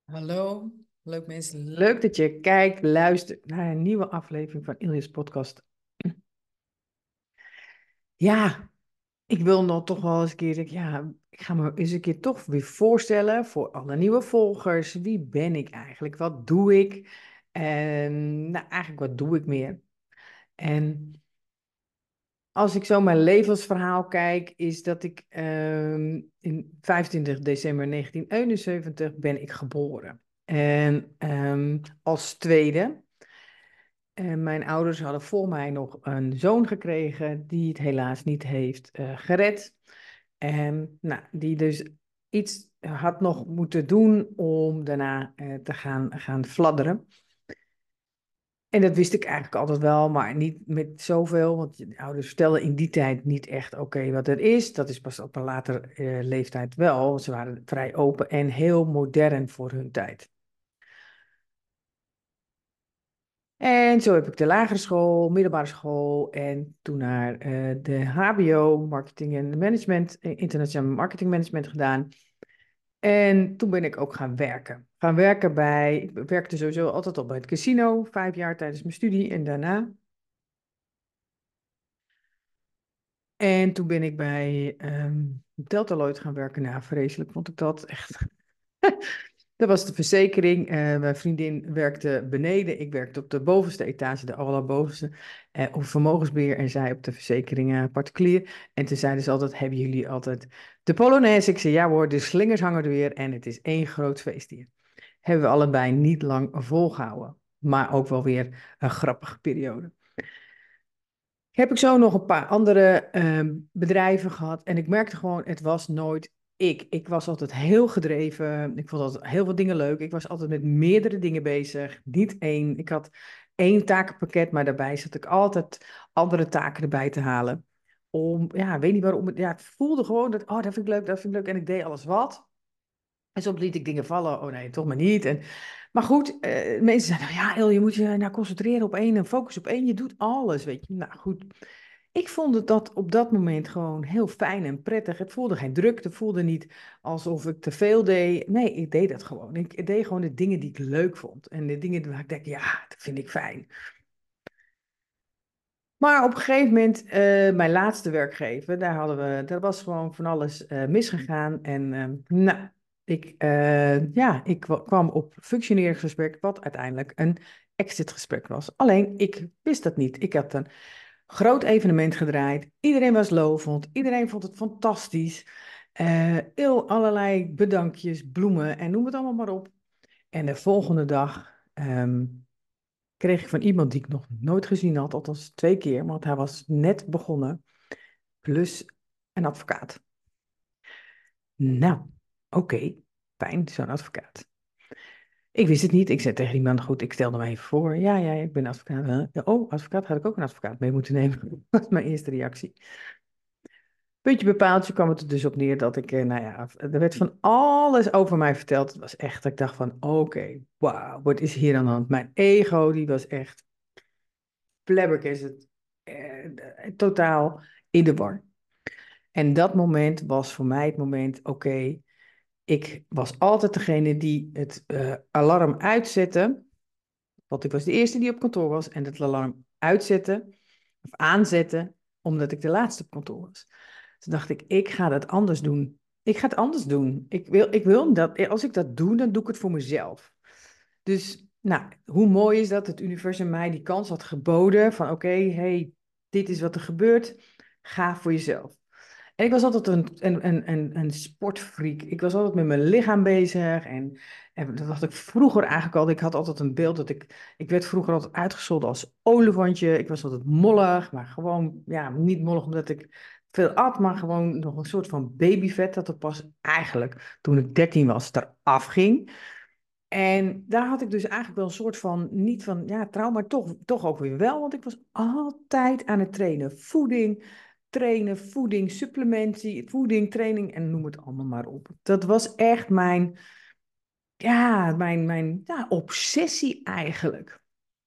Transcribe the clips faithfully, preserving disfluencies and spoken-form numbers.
Hallo, leuk mensen. Leuk dat je kijkt, luistert naar een nieuwe aflevering van Ilja's podcast. Ja, ik wil nog toch wel eens een keer, denk, ja, ik ga me eens een keer toch weer voorstellen voor alle nieuwe volgers. Wie ben ik eigenlijk? Wat doe ik? En nou, eigenlijk wat doe ik meer? En als ik zo mijn levensverhaal kijk, is dat ik ehm, in vijfentwintig december negentien eenenzeventig ben ik geboren. En ehm, als tweede. En mijn ouders hadden voor mij nog een zoon gekregen die het helaas niet heeft eh, gered. En nou, die dus iets had nog moeten doen om daarna eh, te gaan, gaan fladderen. En dat wist ik eigenlijk altijd wel, maar niet met zoveel, want je ouders vertelden in die tijd niet echt oké wat er is. Dat is pas op een later eh, leeftijd wel. Ze waren vrij open en heel modern voor hun tijd. En zo heb ik de lagere school, middelbare school en toen naar eh, de H B O, marketing en management, eh, internationaal marketing management gedaan. En toen ben ik ook gaan werken. Gaan werken bij, ik werkte sowieso altijd al bij het casino, vijf jaar tijdens mijn studie en daarna. En toen ben ik bij ehm Deltaloid gaan werken. Nou, vreselijk vond ik dat echt. Dat was de verzekering. Eh, mijn vriendin werkte beneden. Ik werkte op de bovenste etage, de allerbovenste, eh, op vermogensbeheer. En zij op de verzekeringen particulier. En toen zeiden ze altijd, hebben jullie altijd de Polonaise? Ik zei, ja hoor, de slingers hangen er weer. En het is één groot feest hier. Hebben we allebei niet lang volgehouden. Maar ook wel weer een grappige periode. Heb ik zo nog een paar andere ehm, bedrijven gehad. En ik merkte gewoon, het was nooit ik. Ik was altijd heel gedreven. Ik vond altijd heel veel dingen leuk. Ik was altijd met meerdere dingen bezig. Niet één. Ik had één takenpakket, maar daarbij zat ik altijd andere taken erbij te halen. Om, ja, weet niet waarom. Ja, het voelde gewoon dat, oh, dat vind ik leuk, dat vind ik leuk. En ik deed alles wat. En soms liet ik dingen vallen. Oh nee, toch maar niet. En, maar goed, eh, mensen zeiden, nou ja, El, je moet je nou concentreren op één en focus op één. Je doet alles, weet je. Nou goed. Ik vond het dat op dat moment gewoon heel fijn en prettig. Het voelde geen druk, het voelde niet alsof ik te veel deed. Nee, ik deed dat gewoon. Ik deed gewoon de dingen die ik leuk vond. En de dingen waar ik denk, ja, dat vind ik fijn. Maar op een gegeven moment, eh, mijn laatste werkgever, daar hadden we, daar was gewoon van alles eh, misgegaan. En eh, nou, ik, eh, ja, ik kwa- kwam op functioneringsgesprek, wat uiteindelijk een exitgesprek was. Alleen, ik wist dat niet. Ik had een groot evenement gedraaid. Iedereen was lovend. Iedereen vond het fantastisch. Eh, heel allerlei bedankjes, bloemen en noem het allemaal maar op. En de volgende dag ehm, kreeg ik van iemand die ik nog nooit gezien had, althans twee keer, want hij was net begonnen, plus een advocaat. Nou, oké, fijn, zo'n advocaat. Ik wist het niet. Ik zei tegen die man, goed, ik stelde me even voor. Ja, ja, ik ben advocaat. Huh? Ja, oh, advocaat, had ik ook een advocaat mee moeten nemen. Dat was mijn eerste reactie. Puntje bepaaldje kwam het er dus op neer dat ik, eh, nou ja, er werd van alles over mij verteld. Het was echt, dat ik dacht van, oké, wauw, wat is hier aan de hand? Mijn ego, die was echt flabbergasted, eh, eh, totaal in de war. En dat moment was voor mij het moment, oké, ik was altijd degene die het eh, alarm uitzette, want ik was de eerste die op kantoor was en het alarm uitzette, of aanzette, omdat ik de laatste op kantoor was. Toen dacht ik, ik ga dat anders doen. Ik ga het anders doen. Ik wil, ik wil dat, als ik dat doe, dan doe ik het voor mezelf. Dus, nou, hoe mooi is dat het universum mij die kans had geboden van, oké, hey, dit is wat er gebeurt. Ga voor jezelf. En ik was altijd een, een, een, een, een sportfreak. Ik was altijd met mijn lichaam bezig. En, en dat had ik vroeger eigenlijk al. Ik had altijd een beeld dat ik... Ik werd vroeger altijd uitgescholden als olifantje. Ik was altijd mollig, maar gewoon... Ja, niet mollig omdat ik veel at, maar gewoon nog een soort van babyvet. Dat er pas eigenlijk, toen ik dertien was, eraf ging. En daar had ik dus eigenlijk wel een soort van, niet van, ja, trouw, maar toch, toch ook weer wel. Want ik was altijd aan het trainen. Voeding, trainen, voeding, supplementie, voeding, training en noem het allemaal maar op. Dat was echt mijn, ja, mijn, mijn ja, obsessie eigenlijk.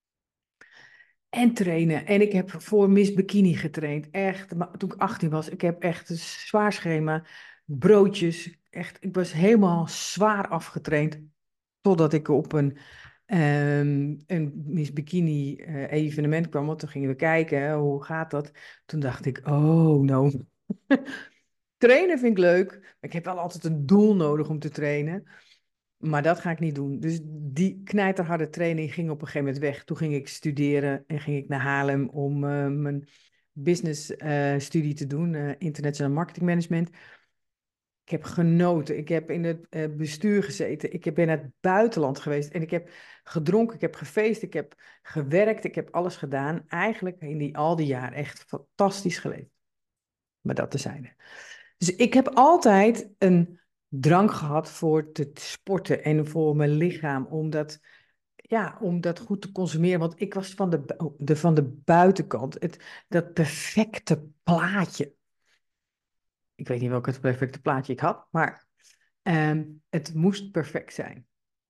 En trainen. En ik heb voor Miss Bikini getraind. Echt, maar toen ik achttien was, ik heb echt een zwaar schema. Broodjes, echt, ik was helemaal zwaar afgetraind. Totdat ik op een, ehm, een Miss Bikini eh, evenement kwam, want toen gingen we kijken, hè, hoe gaat dat? Toen dacht ik, oh no, trainen vind ik leuk. Maar ik heb wel altijd een doel nodig om te trainen. Maar dat ga ik niet doen. Dus die knijterharde training ging op een gegeven moment weg. Toen ging ik studeren en ging ik naar Haarlem om eh, mijn business eh, studie te doen, eh, International Marketing Management. Ik heb genoten. Ik heb in het eh, bestuur gezeten. Ik heb in het buitenland geweest. En ik heb gedronken, ik heb gefeest, ik heb gewerkt, ik heb alles gedaan. Eigenlijk in die, al die jaren echt fantastisch geleefd. Maar dat tezijde. Dus ik heb altijd een drang gehad voor te sporten en voor mijn lichaam, om dat, ja, om dat goed te consumeren. Want ik was van de, bu- oh, de, van de buitenkant, het, dat perfecte plaatje. Ik weet niet welk het perfecte plaatje ik had, maar ehm, het moest perfect zijn.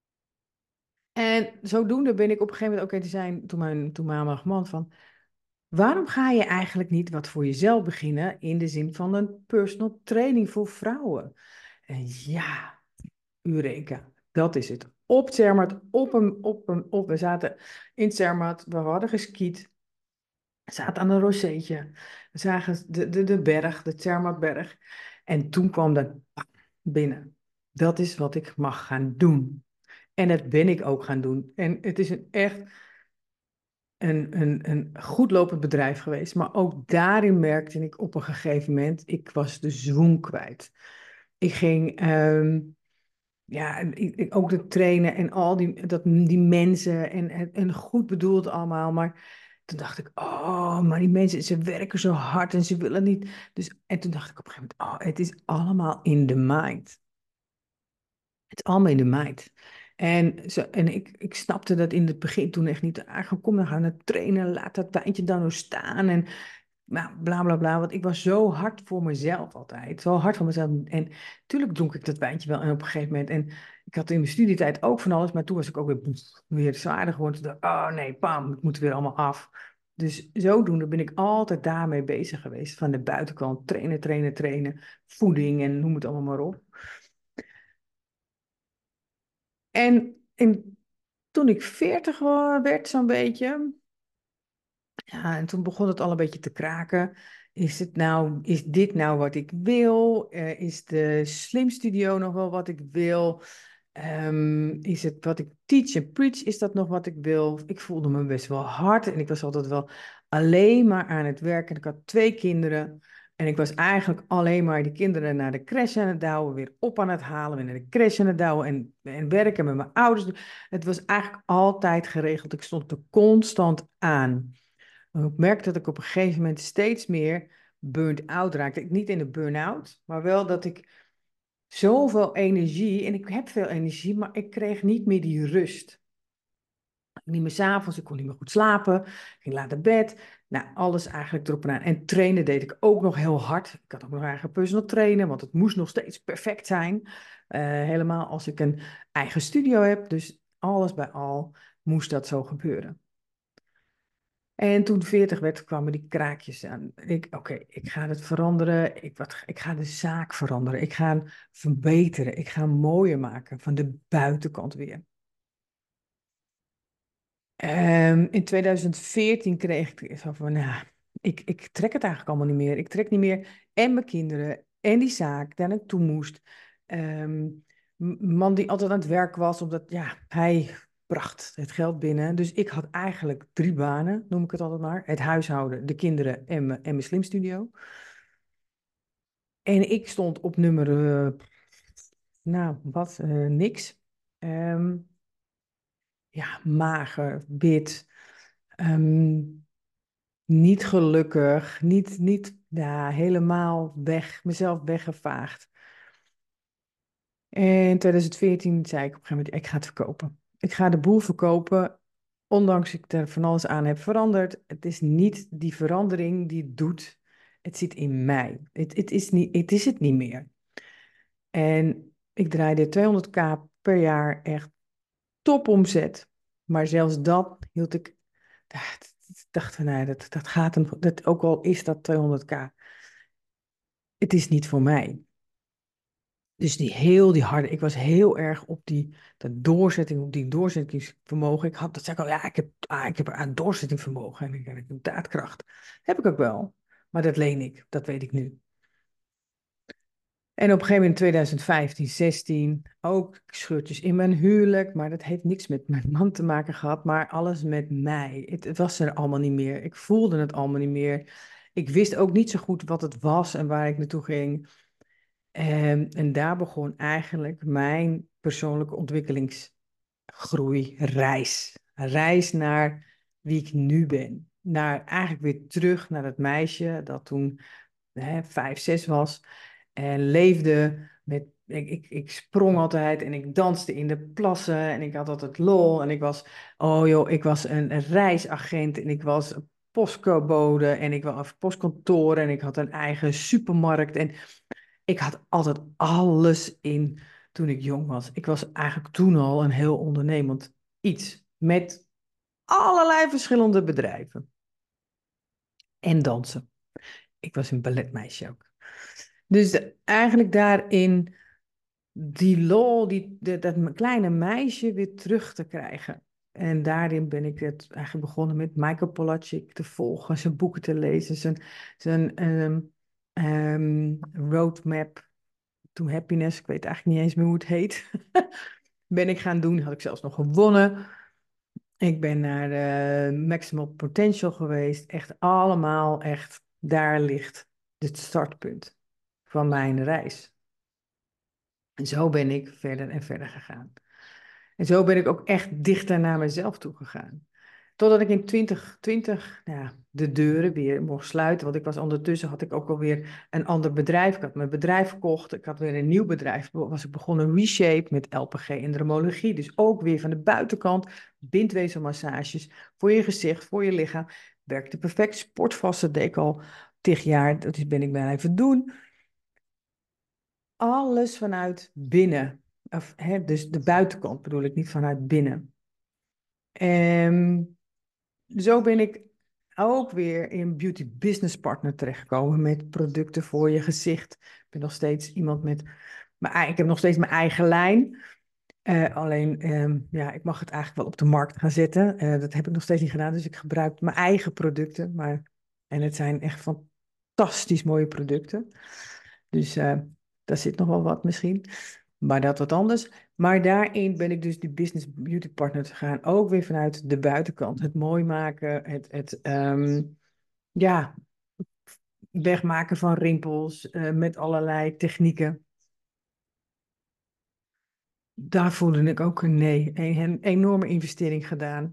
En zodoende ben ik op een gegeven moment ook in te zijn, toen mijn toenmalige man van, waarom ga je eigenlijk niet wat voor jezelf beginnen in de zin van een personal training voor vrouwen? En ja, Eureka, dat is het. Op Zermatt, op een, op een, op, we zaten in Zermatt, we hadden geskiet, we zaten aan een rozeetje, we zagen de, de, de berg, de Zermattberg. En toen kwam dat binnen. Dat is wat ik mag gaan doen. En dat ben ik ook gaan doen. En het is een echt een, een, een goed lopend bedrijf geweest. Maar ook daarin merkte ik op een gegeven moment, ik was de zwoen kwijt. Ik ging, ehm, ja, en ik- ik- ook de trainen en al die, dat, die mensen en, en, en goed bedoeld allemaal. Maar toen dacht ik, oh, maar die mensen, ze werken zo hard en ze willen niet. Dus, en toen dacht ik op een gegeven moment, oh, het is allemaal in de mind. Het is allemaal in de meid. En, zo, en ik, ik snapte dat in het begin toen echt niet. Ah, kom dan gaan we trainen, laat dat tijdje dan nog staan. En nou, bla bla bla. Want ik was zo hard voor mezelf altijd. Zo hard voor mezelf. En tuurlijk dronk ik dat wijntje wel. En op een gegeven moment. En ik had in mijn studietijd ook van alles. Maar toen was ik ook weer, boef, weer zwaarder geworden. Toen dacht ik, oh nee, pam, het moet weer allemaal af. Dus zodoende ben ik altijd daarmee bezig geweest. Van de buitenkant. Trainen, trainen, trainen. Voeding en noem het allemaal maar op. En, en toen ik veertig wa- werd, zo'n beetje, ja, en toen begon het al een beetje te kraken. Is het nou, is dit nou wat ik wil? Eh, is de Slim Studio nog wel wat ik wil? Ehm, is het wat ik teach en preach, is dat nog wat ik wil? Ik voelde me best wel hard en ik was altijd wel alleen maar aan het werken. Ik had twee kinderen en ik was eigenlijk alleen maar die kinderen naar de crash aan het douwen, weer op aan het halen, weer naar de crash aan het douwen en, en werken met mijn ouders. Het was eigenlijk altijd geregeld. Ik stond er constant aan. En ik merkte dat ik op een gegeven moment steeds meer burnt out raakte. Ik niet in de burn-out, maar wel dat ik zoveel energie, en ik heb veel energie, maar ik kreeg niet meer die rust. Niet meer 's avonds, ik kon niet meer goed slapen, ging laat naar bed. Nou, alles eigenlijk erop en aan. En trainen deed ik ook nog heel hard. Ik had ook nog eigen personal trainen, want het moest nog steeds perfect zijn. Eh, helemaal als ik een eigen studio heb. Dus alles bij al moest dat zo gebeuren. En toen veertig werd, kwamen die kraakjes aan. Ik, oké, ik ga het veranderen. Ik, wat, ik ga de zaak veranderen. Ik ga hem verbeteren. Ik ga hem mooier maken van de buitenkant weer. Ehm, in tweeduizend veertien kreeg ik zo van, nou, ik, ik trek het eigenlijk allemaal niet meer. Ik trek niet meer en mijn kinderen en die zaak daar naartoe moest. Ehm, m- man die altijd aan het werk was, omdat ja, hij bracht het geld binnen. Dus ik had eigenlijk drie banen, noem ik het altijd maar. Het huishouden, de kinderen en mijn, en mijn slimstudio. En ik stond op nummer, eh, nou, wat, eh, niks. Ehm, ja, mager, wit. Ehm, Niet gelukkig, niet, niet ja, helemaal weg, mezelf weggevaagd. En in tweeduizend veertien zei ik op een gegeven moment, ik ga het verkopen. Ik ga de boel verkopen, ondanks ik er van alles aan heb veranderd. Het is niet die verandering die het doet, het zit in mij. Het, het is niet, het is het niet meer. En ik draaide tweehonderd k per jaar, echt topomzet. Maar zelfs dat hield ik, ik dacht van, nee, dat, dat gaat hem, dat, ook al is dat tweehonderd k, het is niet voor mij. Dus die heel die harde, ik was heel erg op die dat doorzetting, op die doorzettingsvermogen. Ik had, dat zei ik al, ja, ik heb, ah, ik heb een doorzettingsvermogen en ik, en ik heb daadkracht. Heb ik ook wel, maar dat leen ik, dat weet ik nu. En op een gegeven moment in twintig vijftien, zestien, ook scheurtjes in mijn huwelijk, maar dat heeft niks met mijn man te maken gehad, maar alles met mij. Het, het was er allemaal niet meer. Ik voelde het allemaal niet meer. Ik wist ook niet zo goed wat het was en waar ik naartoe ging. En, en daar begon eigenlijk mijn persoonlijke ontwikkelingsgroei, reis. Een reis naar wie ik nu ben. Naar eigenlijk weer terug naar dat meisje dat toen hè, vijf, zes was. En leefde met. Ik, ik, ik sprong altijd en ik danste in de plassen en ik had altijd lol. En ik was, oh joh, ik was een, een reisagent en ik was postcodebode en ik was postkantoor en ik had een eigen supermarkt. En ik had altijd alles in toen ik jong was. Ik was eigenlijk toen al een heel ondernemend iets met allerlei verschillende bedrijven en dansen. Ik was een balletmeisje ook. Dus de- eigenlijk daarin die lol, die, de- dat kleine meisje weer terug te krijgen. En daarin ben ik het eigenlijk begonnen met Michael Polacek te volgen, zijn boeken te lezen, zijn, zijn ehm, ehm, roadmap to Happiness, ik weet eigenlijk niet eens meer hoe het heet, ben ik gaan doen. Had ik zelfs nog gewonnen. Ik ben naar de Maximal Potential geweest. Echt allemaal, echt, daar ligt het startpunt van mijn reis. En zo ben ik verder en verder gegaan. En zo ben ik ook echt dichter naar mezelf toe gegaan. Totdat ik in twintig twintig nou ja, de deuren weer mocht sluiten. Want ik was ondertussen, had ik ook alweer een ander bedrijf. Ik had mijn bedrijf verkocht. Ik had weer een nieuw bedrijf. Was ik begonnen Reshape met L P G en dermologie. Dus ook weer van de buitenkant. Bindweefselmassages voor je gezicht, voor je lichaam. Werkte perfect. Sportvasten deed ik al tig jaar. Dat ben ik blijven doen. Alles vanuit binnen. Of, hè, dus de buitenkant bedoel ik, niet vanuit binnen. En zo ben ik ook weer in Beauty Business Partner terechtgekomen met producten voor je gezicht. Ik ben nog steeds iemand met, mijn, ei- ik heb nog steeds mijn eigen lijn. Eh, alleen, ehm, ja, ik mag het eigenlijk wel op de markt gaan zetten. Eh, dat heb ik nog steeds niet gedaan, dus ik gebruik mijn eigen producten. Maar, en het zijn echt fantastisch mooie producten. Dus eh, daar zit nog wel wat misschien. Maar dat wat anders. Maar daarin ben ik dus die business beauty partner te gaan. Ook weer vanuit de buitenkant. Het mooi maken, het, het ehm, ja, wegmaken van rimpels eh, met allerlei technieken. Daar voelde ik ook een nee, een, een enorme investering gedaan.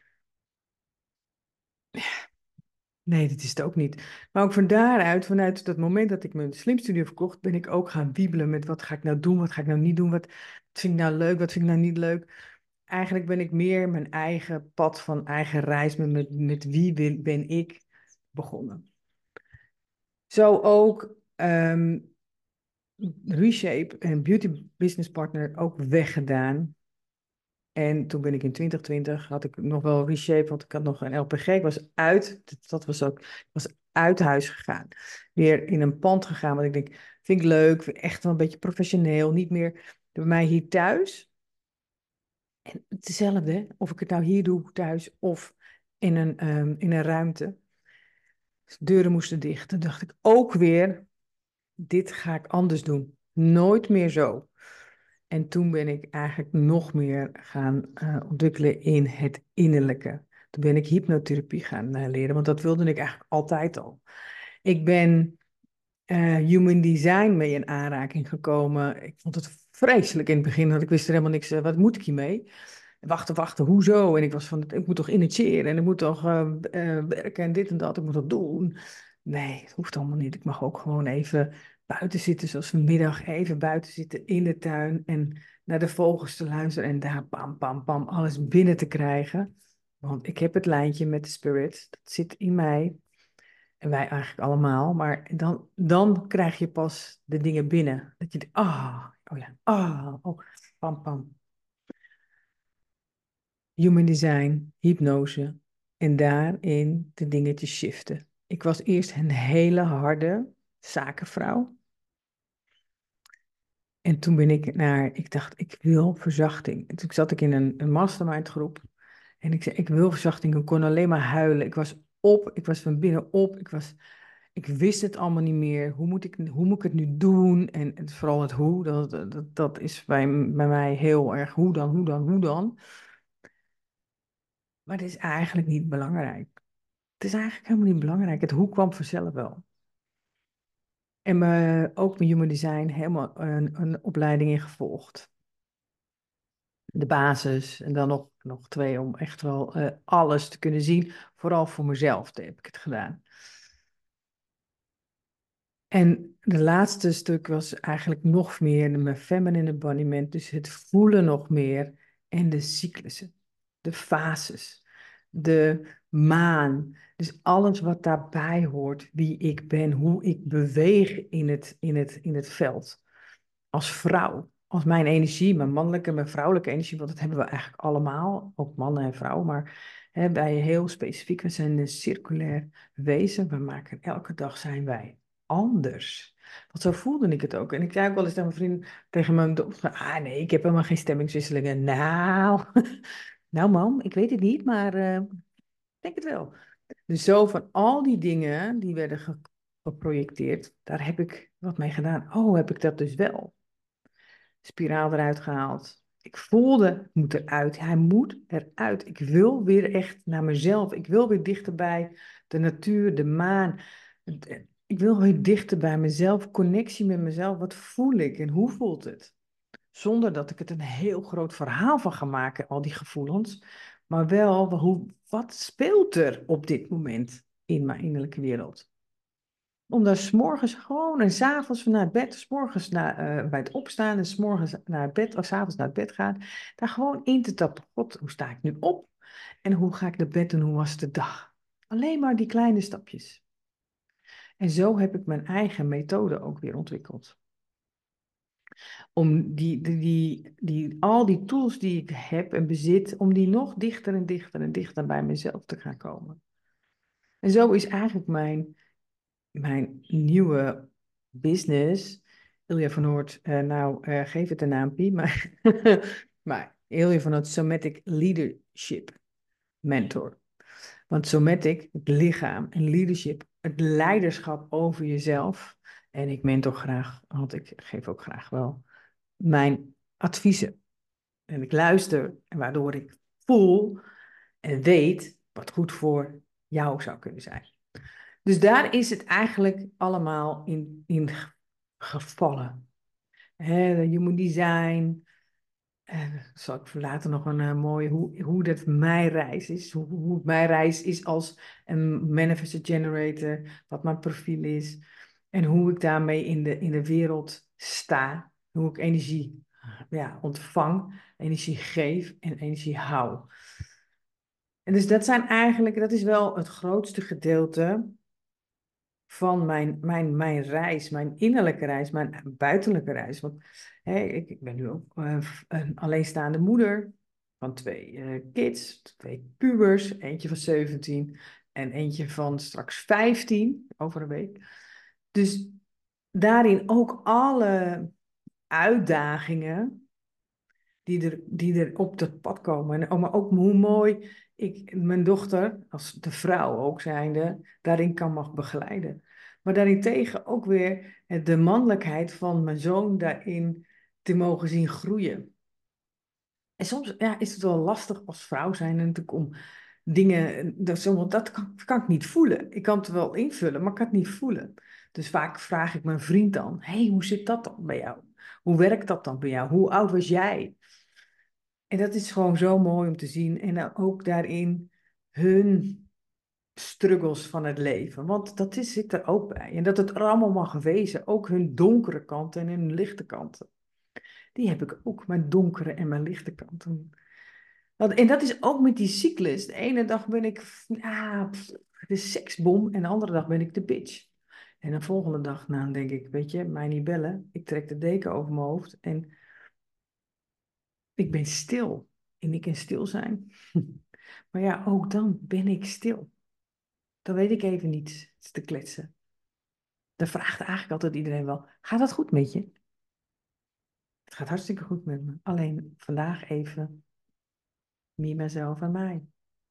Nee, dat is het ook niet. Maar ook van daaruit, vanuit dat moment dat ik mijn slimstudio verkocht, ben ik ook gaan wiebelen met wat ga ik nou doen, wat ga ik nou niet doen, wat, wat vind ik nou leuk, wat vind ik nou niet leuk. Eigenlijk ben ik meer mijn eigen pad van eigen reis, met, met, met wie wil- ben ik begonnen. Zo ook ehm, Reshape en Beauty Business Partner ook weggedaan. En toen ben ik in twintig twintig, had ik nog wel Reshape, want ik had nog een L P G. Ik was uit, dat, dat was ook, ik was uit huis gegaan. Weer in een pand gegaan, want ik denk, vind ik leuk, vind ik echt wel een beetje professioneel. Niet meer bij mij hier thuis. En hetzelfde, of ik het nou hier doe thuis of in een, ehm, in een ruimte. Dus de deuren moesten dicht. Toen dacht ik ook weer, dit ga ik anders doen. Nooit meer zo. En toen ben ik eigenlijk nog meer gaan eh, ontwikkelen in het innerlijke. Toen ben ik hypnotherapie gaan eh, leren, want dat wilde ik eigenlijk altijd al. Ik ben eh, human design mee in aanraking gekomen. Ik vond het vreselijk in het begin, want ik wist er helemaal niks, uh, wat moet ik hiermee? Wachten, wachten, hoezo? En ik was van, ik moet toch initiëren en ik moet toch uh, uh, werken en dit en dat, ik moet dat doen. Nee, het hoeft allemaal niet. Ik mag ook gewoon even buiten zitten, zoals vanmiddag, even buiten zitten in de tuin en naar de vogels te luisteren en daar pam, pam, pam, alles binnen te krijgen. Want ik heb het lijntje met de spirit, dat zit in mij. En wij eigenlijk allemaal. Maar dan, dan krijg je pas de dingen binnen. Dat je denkt, ah, oh ja, ah, oh, pam, pam. Human design, hypnose. En daarin de dingen te shiften. Ik was eerst een hele harde zakenvrouw. En toen ben ik naar, ik dacht, ik wil verzachting. En toen zat ik in een, een mastermind groep. En ik zei, ik wil verzachting. Ik kon alleen maar huilen. Ik was op, ik was van binnen op. Ik was, ik wist het allemaal niet meer. Hoe moet ik, hoe moet ik het nu doen? En, het, vooral het hoe, dat, dat, dat is bij, bij mij heel erg hoe dan, hoe dan, hoe dan. Maar dat is eigenlijk niet belangrijk. Het is eigenlijk helemaal niet belangrijk. Het hoe kwam vanzelf wel. En me, ook mijn human design helemaal een, een opleiding in gevolgd. De basis en dan nog, nog twee om echt wel uh, alles te kunnen zien. Vooral voor mezelf heb ik het gedaan. En de laatste stuk was eigenlijk nog meer mijn feminine embodiment. Dus het voelen nog meer en de cyclussen, de fases, de maan. Dus alles wat daarbij hoort, wie ik ben, hoe ik beweeg in het, in het, in het veld. Als vrouw, als mijn energie, mijn mannelijke en mijn vrouwelijke energie, want dat hebben we eigenlijk allemaal, ook mannen en vrouwen, maar hè, wij heel specifiek, we zijn een circulair wezen, we maken elke dag zijn wij anders. Want zo voelde ik het ook. En ik zei ook wel eens tegen mijn vriend, tegen mijn dochter, ah nee, ik heb helemaal geen stemmingswisselingen. Nou, nou man, ik weet het niet, maar uh, ik denk het wel. Dus zo van al die dingen die werden ge geprojecteerd, daar heb ik wat mee gedaan. Oh, heb ik dat dus wel? Spiraal eruit gehaald. Ik voelde, het moet eruit. Hij moet eruit. Ik wil weer echt naar mezelf. Ik wil weer dichter bij de natuur, de maan. Ik wil weer dichter bij mezelf. Connectie met mezelf. Wat voel ik en hoe voelt het? Zonder dat ik het een heel groot verhaal van ga maken, al die gevoelens. Maar wel, hoe, wat speelt er op dit moment in mijn innerlijke wereld? Om daar 's morgens gewoon en 's avonds naar het bed, 's morgens naar, uh, bij het opstaan en 's morgens naar het bed of 's avonds naar het bed gaan, daar gewoon in te tappen. God, hoe sta ik nu op? En hoe ga ik naar bed en hoe was de dag? Alleen maar die kleine stapjes. En zo heb ik mijn eigen methode ook weer ontwikkeld. Om die, die, die, die, al die tools die ik heb en bezit, om die nog dichter en dichter en dichter bij mezelf te gaan komen. En zo is eigenlijk mijn mijn nieuwe business, Ilja van Noort, uh, nou uh, geef het een naampie, maar, maar Ilja van Noort Somatic Leadership Mentor. Want Somatic, het lichaam en leadership, het leiderschap over jezelf. En ik mentor graag, want ik geef ook graag wel mijn adviezen. En ik luister, en waardoor ik voel en weet wat goed voor jou zou kunnen zijn. Dus daar is het eigenlijk allemaal in, in gevallen. Hè, de human design. En zal ik later nog een uh, mooie, hoe, hoe dat mijn reis is. Hoe, hoe mijn reis is als een manifested generator. Wat mijn profiel is. En hoe ik daarmee in de, in de wereld sta. Hoe ik energie ja, ontvang, energie geef en energie hou. En dus dat zijn eigenlijk, dat is wel het grootste gedeelte van mijn, mijn, mijn reis, mijn innerlijke reis, mijn buitenlijke reis. Want hè, ik, ik ben nu ook uh, een alleenstaande moeder van twee uh, kids, twee pubers, eentje van zeventien en eentje van straks vijftien over een week. Dus daarin ook alle uitdagingen die er, die er op dat pad komen. En, oh, maar ook hoe mooi ik mijn dochter, als de vrouw ook zijnde, daarin kan mag begeleiden. Maar daarentegen ook weer de mannelijkheid van mijn zoon daarin te mogen zien groeien. En soms ja, is het wel lastig als vrouw zijn natuurlijk om dingen, dat, zo, dat kan, kan ik niet voelen. Ik kan het wel invullen, maar ik kan het niet voelen. Dus vaak vraag ik mijn vriend dan, hey, hoe zit dat dan bij jou? Hoe werkt dat dan bij jou? Hoe oud was jij? En dat is gewoon zo mooi om te zien. En dan ook daarin hun struggles van het leven. Want dat is, zit er ook bij. En dat het er allemaal mag wezen. Ook hun donkere kanten en hun lichte kanten. Die heb ik ook, mijn donkere en mijn lichte kanten. Want, en dat is ook met die cyclus. De ene dag ben ik ah, de seksbom en de andere dag ben ik de bitch. En de volgende dag nou, denk ik, weet je, mij niet bellen. Ik trek de deken over mijn hoofd en ik ben stil. En ik kan stil zijn. Maar ja, ook dan ben ik stil. Dan weet ik even niet te kletsen. Dan vraagt eigenlijk altijd iedereen wel, gaat dat goed met je? Het gaat hartstikke goed met me. Alleen vandaag even me, mezelf en mij.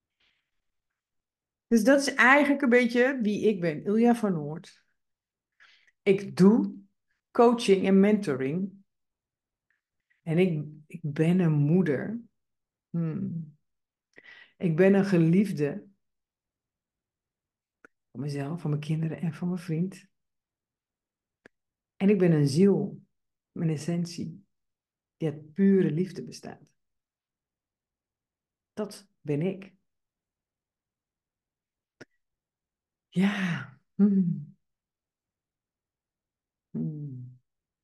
Dus dat is eigenlijk een beetje wie ik ben, Ilja van Noord. Ik doe coaching en mentoring. En ik, ik ben een moeder. Hmm. Ik ben een geliefde van mezelf, van mijn kinderen en van mijn vriend. En ik ben een ziel, mijn essentie, die uit pure liefde bestaat. Dat ben ik. Ja. Hmm. Hmm.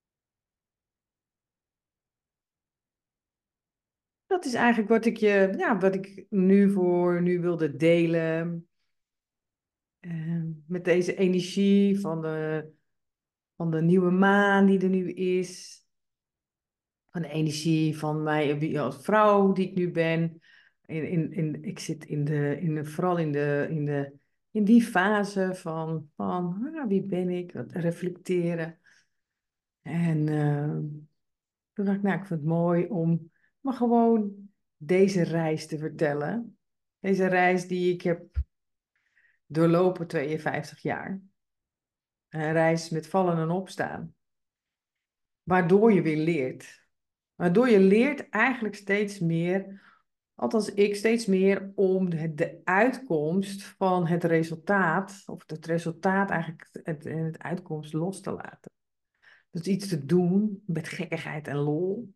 Dat is eigenlijk wat ik je, ja, wat ik nu voor nu wilde delen. Eh, met deze energie van de, van de nieuwe maan die er nu is. Van de energie van mij wie- als vrouw die ik nu ben. In, in, in, ik zit in de, in de, vooral in, de, in, de, in die fase van, van ah, wie ben ik? Dat reflecteren. En eh, toen dacht ik, nou, ik vind het mooi om maar gewoon deze reis te vertellen. Deze reis die ik heb doorlopen tweeënvijftig jaar. Een reis met vallen en opstaan. Waardoor je weer leert. Waardoor je leert eigenlijk steeds meer, althans ik steeds meer, om de, de uitkomst van het resultaat, of het resultaat eigenlijk, het, het uitkomst los te laten. Dus iets te doen met gekkigheid en lol.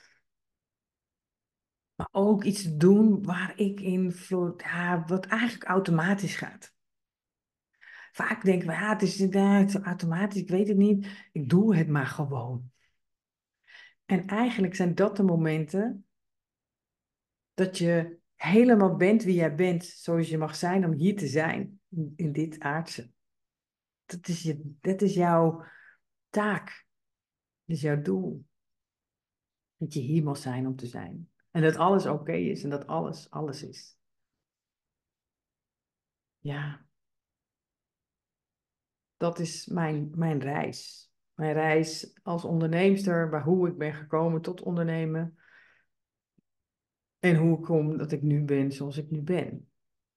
Maar ook iets te doen waar ik in, vlo- ja, wat eigenlijk automatisch gaat. Vaak denken we, ja, het is, ja, het is automatisch, ik weet het niet. Ik doe het maar gewoon. En eigenlijk zijn dat de momenten dat je helemaal bent wie jij bent, zoals je mag zijn om hier te zijn, in, in dit aardse. Dat is, je, dat is jouw taak, dat is jouw doel. Dat je hier mag zijn om te zijn. En dat alles oké is en dat alles, alles is. Ja, dat is mijn, mijn reis. Mijn reis als onderneemster, waar hoe ik ben gekomen tot ondernemen. En hoe ik kom dat ik nu ben zoals ik nu ben.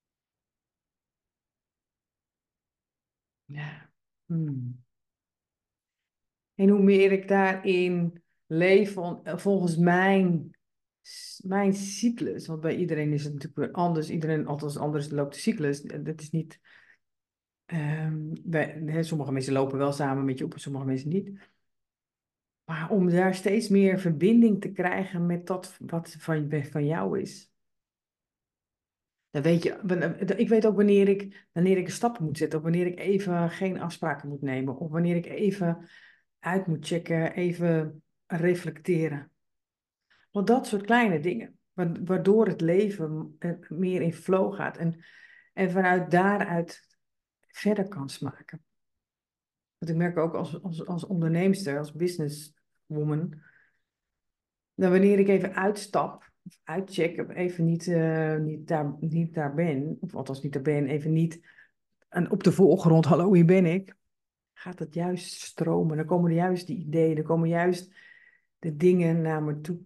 Ja. Hmm. En hoe meer ik daarin leef vol- volgens mijn, mijn cyclus. Want bij iedereen is het natuurlijk weer anders. Iedereen, althans anders loopt de cyclus. Dat is niet. ehm, bij, hè, sommige mensen lopen wel samen met je op en sommige mensen niet. Maar om daar steeds meer verbinding te krijgen met dat wat van, van jou is. Dan weet je, wan- ik weet ook wanneer ik, wanneer ik een stap moet zetten, of wanneer ik even geen afspraken moet nemen, of wanneer ik even uit moet checken, even reflecteren. Want dat soort kleine dingen, wa- waardoor het leven eh, meer in flow gaat en, en vanuit daaruit verder kan smaken. Want ik merk ook als, als, als onderneemster, als businesswoman, dat wanneer ik even uitstap, of uitcheck, of even niet, eh, niet, daar, niet daar ben, of althans niet daar ben, even niet en op de voorgrond, hallo, hier ben ik, gaat het juist stromen. Dan komen er juist die ideeën, dan komen juist de dingen naar me toe.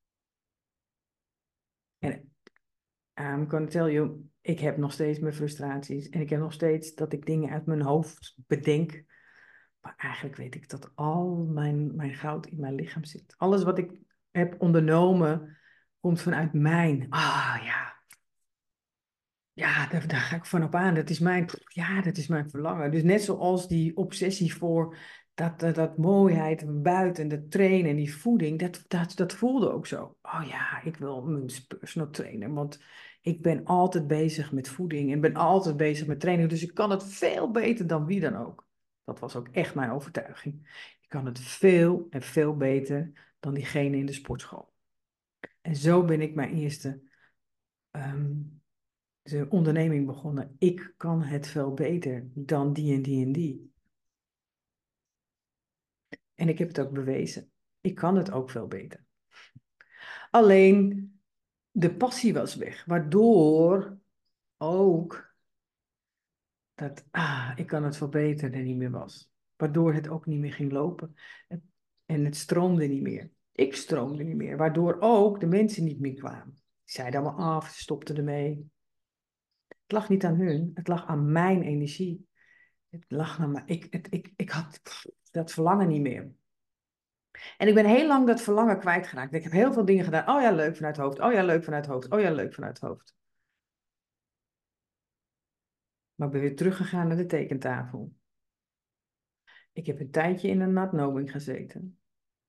En I'm gonna tell you, ik heb nog steeds mijn frustraties. En ik heb nog steeds dat ik dingen uit mijn hoofd bedenk. Maar eigenlijk weet ik dat al mijn, mijn goud in mijn lichaam zit. Alles wat ik heb ondernomen, komt vanuit mijn. Ah ja, ja, daar, daar ga ik van op aan. Dat is mijn, ja, dat is mijn verlangen. Dus net zoals die obsessie voor dat, dat, dat mooiheid buiten, de trainen en die voeding, dat, dat, dat voelde ook zo. Oh ja, ik wil mijn personal trainer, want ik ben altijd bezig met voeding en ben altijd bezig met training. Dus ik kan het veel beter dan wie dan ook. Dat was ook echt mijn overtuiging. Ik kan het veel en veel beter dan diegene in de sportschool. En zo ben ik mijn eerste ehm, de onderneming begonnen. Ik kan het veel beter dan die en die en die. En ik heb het ook bewezen. Ik kan het ook veel beter. Alleen de passie was weg, waardoor ook dat, ah, ik kan het veel beter er niet meer was. Waardoor het ook niet meer ging lopen. Het- En het stroomde niet meer. Ik stroomde niet meer, waardoor ook de mensen niet meer kwamen. Die zeiden allemaal af, ze stopten ermee. Het lag niet aan hun, het lag aan mijn energie. Het lag aan mij. Ik, het, ik, ik had dat verlangen niet meer. En ik ben heel lang dat verlangen kwijtgeraakt. Ik heb heel veel dingen gedaan. Oh ja, leuk vanuit het hoofd. Oh ja, leuk vanuit het hoofd. Oh ja, leuk vanuit het hoofd. Maar ik ben weer teruggegaan naar de tekentafel. Ik heb een tijdje in een not-knowing gezeten.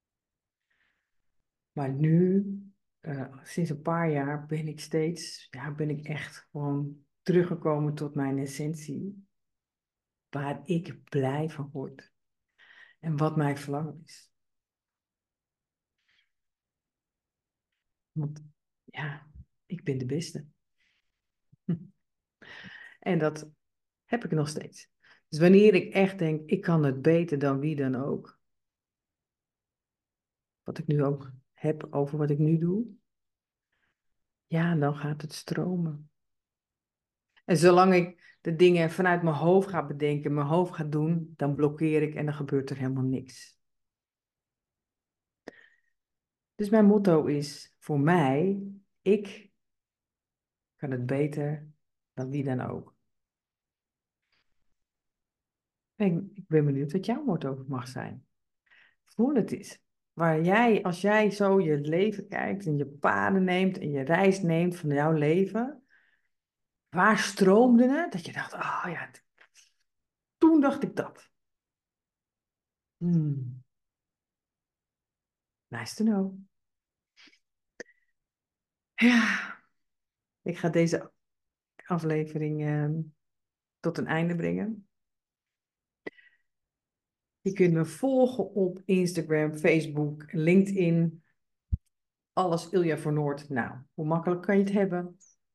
Maar nu, uh, sinds een paar jaar, ben ik steeds, ja, ben ik echt gewoon teruggekomen tot mijn essentie. Waar ik blij van word. En wat mijn verlangen is. Want ja, ik ben de beste. En dat heb ik nog steeds. Dus wanneer ik echt denk, ik kan het beter dan wie dan ook. Wat ik nu ook heb over wat ik nu doe. Ja, dan gaat het stromen. En zolang ik de dingen vanuit mijn hoofd ga bedenken, mijn hoofd ga doen, dan blokkeer ik en dan gebeurt er helemaal niks. Dus mijn motto is voor mij, ik kan het beter dan wie dan ook. En ik ben benieuwd wat jouw motto mag zijn. Voel het is. Waar jij, als jij zo je leven kijkt en je paden neemt en je reis neemt van jouw leven, waar stroomde het? Dat je dacht, oh ja, toen dacht ik dat. Hmm, nice to know. Ja, ik ga deze aflevering eh, tot een einde brengen. Je kunt me volgen op Instagram, Facebook, LinkedIn. Alles Ilja voor Noord. Nou, hoe makkelijk kan je het hebben?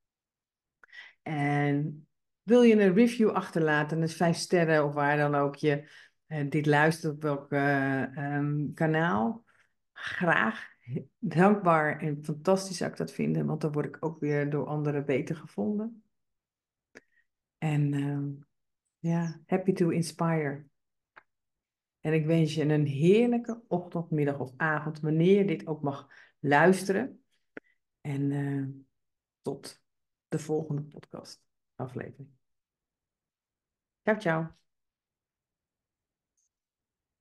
En wil je een review achterlaten, dus vijf sterren of waar dan ook je eh, dit luistert op welk eh, ehm, kanaal? Graag. Dankbaar en fantastisch zou ik dat vinden, want dan word ik ook weer door anderen beter gevonden. En ehm, ja, happy to inspire. En ik wens je een heerlijke ochtend, middag of avond, wanneer je dit ook mag luisteren. En eh, tot de volgende podcast aflevering. Ciao, ciao.